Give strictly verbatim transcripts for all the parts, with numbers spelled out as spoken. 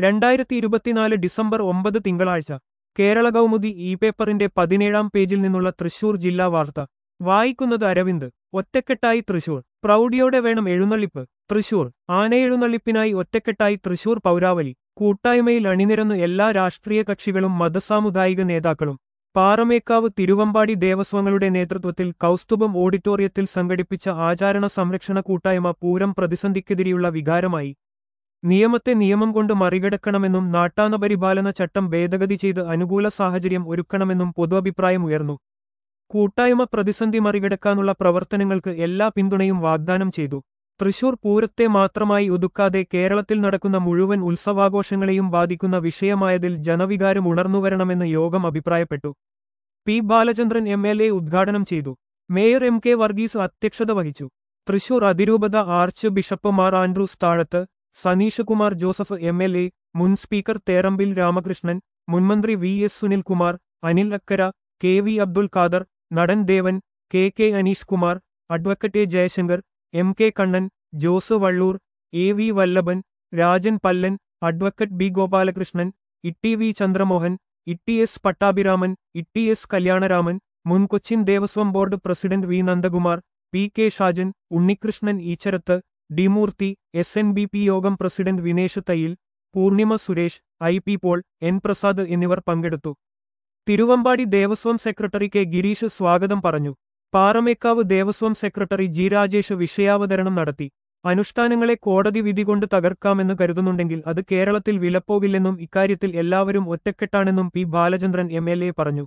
രണ്ടായിരത്തി ഇരുപത്തിനാല് ഡിസംബർ ഒമ്പത് തിങ്കളാഴ്ച കേരള കൗമുദി ഇ പേപ്പറിന്റെ പതിനേഴാം പേജിൽ നിന്നുള്ള തൃശൂർ ജില്ലാ വാർത്ത വായിക്കുന്നത് അരവിന്ദ്. ഒറ്റക്കെട്ടായി തൃശൂർ, പ്രൗഢിയോടെ വേണം എഴുന്നള്ളിപ്പ്. തൃശൂർ, ആനയെഴുന്നള്ളിപ്പിനായി ഒറ്റക്കെട്ടായി തൃശൂർ പൗരാവലി. കൂട്ടായ്മയിൽ അണിനിരന്ന് എല്ലാ രാഷ്ട്രീയ കക്ഷികളും മതസാമുദായിക നേതാക്കളും. പാറമേക്കാവ് തിരുവമ്പാടി ദേവസ്വങ്ങളുടെ നേതൃത്വത്തിൽ കൗസ്തുഭം ഓഡിറ്റോറിയത്തിൽ സംഘടിപ്പിച്ച ആചാരണ സംരക്ഷണ കൂട്ടായ്മ പൂരം പ്രതിസന്ധിക്കെതിരെയുള്ള വികാരമായി. നിയമത്തെ നിയമം കൊണ്ട് മറികടക്കണമെന്നും നാട്ടാന പരിപാലന ചട്ടം ഭേദഗതി ചെയ്ത് അനുകൂല സാഹചര്യം ഒരുക്കണമെന്നും പൊതുഅഭിപ്രായമുയർന്നു. കൂട്ടായ്മ പ്രതിസന്ധി മറികടക്കാനുള്ള പ്രവർത്തനങ്ങൾക്ക് എല്ലാ പിന്തുണയും വാഗ്ദാനം ചെയ്തു. തൃശൂർ പൂരത്തെ മാത്രമായി ഒതുക്കാതെ കേരളത്തിൽ നടക്കുന്ന മുഴുവൻ ഉത്സവാഘോഷങ്ങളെയും ബാധിക്കുന്ന വിഷയമായതിൽ ജനവികാരം ഉണർന്നുവരണമെന്ന് യോഗം അഭിപ്രായപ്പെട്ടു. P Balachandran M L A ഉദ്ഘാടനം ചെയ്തു. മേയർ എം കെ വർഗീസ് അധ്യക്ഷത വഹിച്ചു. തൃശൂർ അതിരൂപത arch bishop Mar Andrews Thazhath, Saneesh Kumar Joseph M L A, മുൻ സ്പീക്കർ തേറമ്പിൽ രാമകൃഷ്ണൻ, മുൻമന്ത്രി V S Sunilkumar, Anil Akkara, K V Abdul Khader, നടൻ Devan, K K Aneesh Kumar, advocate A Jayasankar, M K Kannan, Jose Vallur, A V Vallabhan, Rajan Pallan, advocate B Gopalakrishnan, Itty V Chandramohan, Itty S Pattabhiraman, Itty S Kalyanaraman, മുൻ Cochin Devaswom board president V Nandakumar, P K Shajan, Unnikrishnan Eacharath, D Moorthy, S N B P യോഗം president Vinesh Thayyil, Poornima Suresh, I P Paul, N Prasad എന്നിവർ പങ്കെടുത്തു. Thiruvambady Devaswom secretary K Girish സ്വാഗതം പറഞ്ഞു. Paramekkavu Devaswom secretary G Rajesh വിഷയാവതരണം നടത്തി. അനുഷ്ഠാനങ്ങളെ കോടതി വിധി കൊണ്ട് തകർക്കാമെന്ന് കരുതുന്നുണ്ടെങ്കിൽ അത് കേരളത്തിൽ വിലപ്പോകില്ലെന്നും ഇക്കാര്യത്തിൽ എല്ലാവരും ഒറ്റക്കെട്ടാണെന്നും P Balachandran M L A പറഞ്ഞു.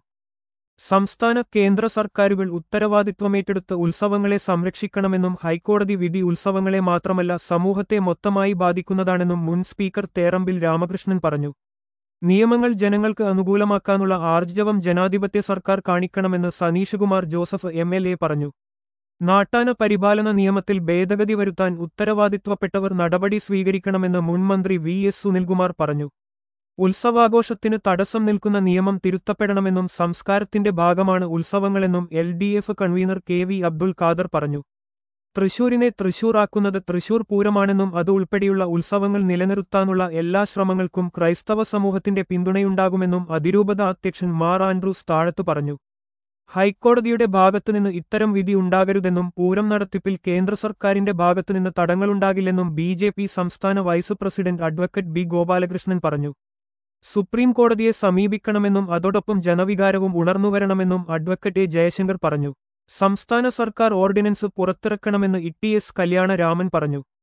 സംസ്ഥാന കേന്ദ്ര സർക്കാരുകൾ ഉത്തരവാദിത്വമേറ്റെടുത്ത് ഉത്സവങ്ങളെ സംരക്ഷിക്കണമെന്നും ഹൈക്കോടതി വിധി ഉത്സവങ്ങളെ മാത്രമല്ല സമൂഹത്തെ മൊത്തമായി ബാധിക്കുന്നതാണെന്നും മുൻ സ്പീക്കർ തേറമ്പിൽ രാമകൃഷ്ണൻ പറഞ്ഞു. നിയമങ്ങൾ ജനങ്ങൾക്ക് അനുകൂലമാക്കാനുള്ള ആർജവം ജനാധിപത്യ സർക്കാർ കാണിക്കണമെന്ന് Saneesh Kumar Joseph M L A പറഞ്ഞു. നാട്ടാന പരിപാലന നിയമത്തിൽ ഭേദഗതി വരുത്താൻ ഉത്തരവാദിത്വപ്പെട്ടവർ നടപടി സ്വീകരിക്കണമെന്ന് മുൻമന്ത്രി വി എസ് സുനിൽകുമാർ പറഞ്ഞു. ഉത്സവാഘോഷത്തിന് തടസ്സം നിൽക്കുന്ന നിയമം തിരുത്തപ്പെടണമെന്നും സംസ്കാരത്തിന്റെ ഭാഗമാണ് ഉത്സവങ്ങളെന്നും L D F convener K V Abdul Khader പറഞ്ഞു. തൃശൂരിനെ തൃശൂറാക്കുന്നത് തൃശൂർ പൂരമാണെന്നും അത് ഉൾപ്പെടെയുള്ള ഉത്സവങ്ങൾ നിലനിർത്താനുള്ള എല്ലാ ശ്രമങ്ങൾക്കും ക്രൈസ്തവ സമൂഹത്തിന്റെ പിന്തുണയുണ്ടാകുമെന്നും അതിരൂപത അധ്യക്ഷൻ മാർ ആൻഡ്രൂസ് താഴത്ത് പറഞ്ഞു. ഹൈക്കോടതിയുടെ ഭാഗത്തുനിന്ന് ഇത്തരം വിധി ഉണ്ടാകരുതെന്നും പൂരം നടത്തിപ്പിൽ കേന്ദ്ര സർക്കാരിന്റെ ഭാഗത്തുനിന്ന് തടങ്ങളുണ്ടാകില്ലെന്നും ബി ജെ പി സംസ്ഥാന vice president advocate B Gopalakrishnan പറഞ്ഞു. സുപ്രീം കോടതിയെ സമീപിക്കണമെന്നും അതോടൊപ്പം ജനവികാരവും ഉണർന്നുവരണമെന്നും അഡ്വക്കറ്റ് എ ജയശങ്കർ പറഞ്ഞു. സംസ്ഥാന സർക്കാർ ഓർഡിനൻസ് പുറത്തിറക്കണമെന്ന് ഇ ടി എസ് കല്യാണരാമൻ പറഞ്ഞു.